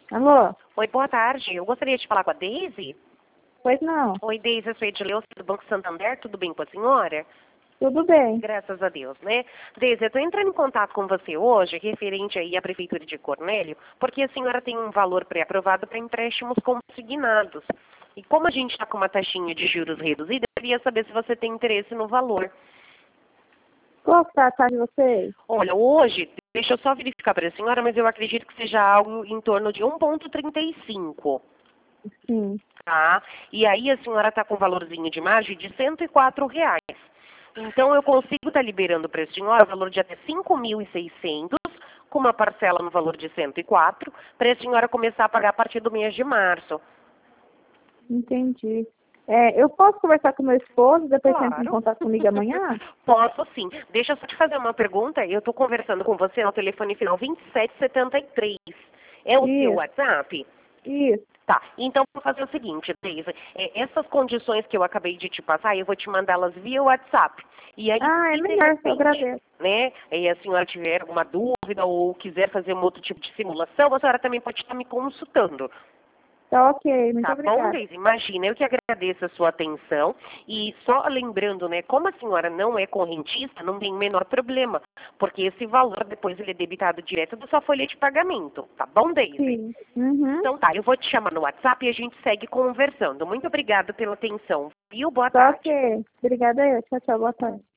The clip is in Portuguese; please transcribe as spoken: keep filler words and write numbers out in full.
Alô? Oi, boa tarde. Eu gostaria de falar com a Deise. Pois não. Oi, Deise, eu sou Edileuza do Banco Santander. Tudo bem com a senhora? Tudo bem. Graças a Deus, né? Deise, eu estou entrando em contato com você hoje, referente aí à Prefeitura de Cornélio, porque a senhora tem um valor pré-aprovado para empréstimos consignados. E como a gente está com uma taxinha de juros reduzida, eu queria saber se você tem interesse no valor. Qual que tá a taxa de vocês? Olha, hoje, deixa eu só verificar para a senhora, mas eu acredito que seja algo em torno de um vírgula trinta e cinco. Sim. Tá? E aí a senhora está com um valorzinho de margem de cento e quatro reais. Então eu consigo estar liberando para a senhora o valor de até cinco mil e seiscentos, com uma parcela no valor de cento e quatro, para a senhora começar a pagar a partir do mês de março. Entendi. É, eu posso conversar com meu esposo, depois você entra em Claro. contato comigo amanhã? Posso sim. Deixa eu só te fazer uma pergunta. Eu estou conversando com você no telefone final vinte e sete setenta e três. É o seu Isso, WhatsApp? isso. Tá, então vou fazer o seguinte, Deise, é, essas condições que eu acabei de te passar, eu vou te mandá-las via WhatsApp. E aí, Ah, é se de melhor, eu repente, agradeço. né, e a senhora tiver alguma dúvida ou quiser fazer um outro tipo de simulação, a senhora também pode estar me consultando. Tá ok, muito Tá bom, obrigada. Deise? Imagina, eu que agradeço a sua atenção. E só lembrando, né, como a senhora não é correntista, não tem o menor problema, porque esse valor depois ele é debitado direto da sua folha de pagamento. Tá bom, Deise? Sim. Uhum. Então tá, eu vou te chamar no WhatsApp e a gente segue conversando. Muito obrigada pela atenção, viu? Boa Tá tarde. ok. Obrigada eu. Tchau, tchau. Boa tarde.